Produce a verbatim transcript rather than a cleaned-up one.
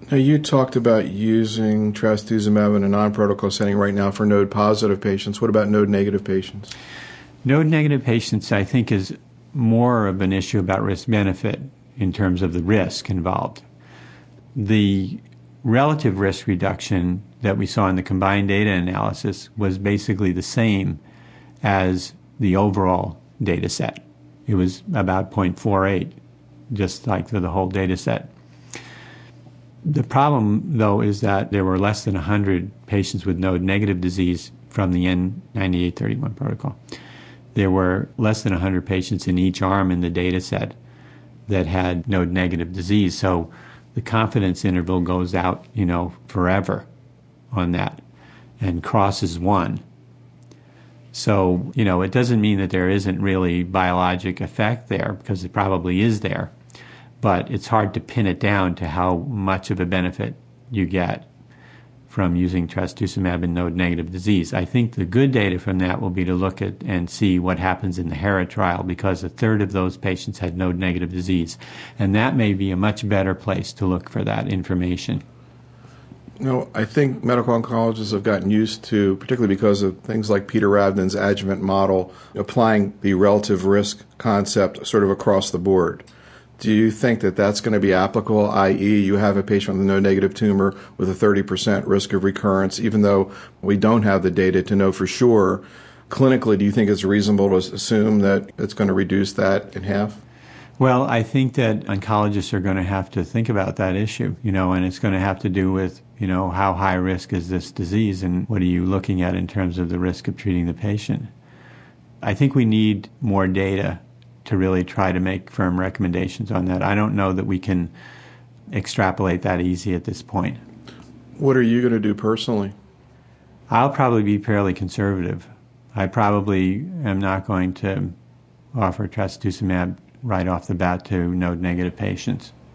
Now, you talked about using trastuzumab in a non-protocol setting right now for node-positive patients. What about node-negative patients? Node-negative patients, I think, is more of an issue about risk-benefit in terms of the risk involved. The relative risk reduction that we saw in the combined data analysis was basically the same as the overall data set. It was about zero point four eight, just like for the whole data set. The problem, though, is that there were less than one hundred patients with node-negative disease from the N ninety-eight thirty-one protocol. There were less than one hundred patients in each arm in the data set that had node-negative disease. So the confidence interval goes out, you know, forever on that and crosses one. So, you know, it doesn't mean that there isn't really biologic effect there, because it probably is there. But it's hard to pin it down to how much of a benefit you get from using trastuzumab in node-negative disease. I think the good data from that will be to look at and see what happens in the HERA trial, because a third of those patients had node-negative disease. And that may be a much better place to look for that information. You know, I think medical oncologists have gotten used to, particularly because of things like Peter Ravnan's adjuvant model, applying the relative risk concept sort of across the board. Do you think that that's going to be applicable, that is you have a patient with a node-negative tumor with a thirty percent risk of recurrence, even though we don't have the data to know for sure? Clinically, do you think it's reasonable to assume that it's going to reduce that in half? Well, I think that oncologists are going to have to think about that issue, you know, and it's going to have to do with, you know, how high risk is this disease and what are you looking at in terms of the risk of treating the patient. I think we need more data to really try to make firm recommendations on that. I don't know that we can extrapolate that easy at this point. What are you going to do personally? I'll probably be fairly conservative. I probably am not going to offer trastuzumab right off the bat to node-negative patients.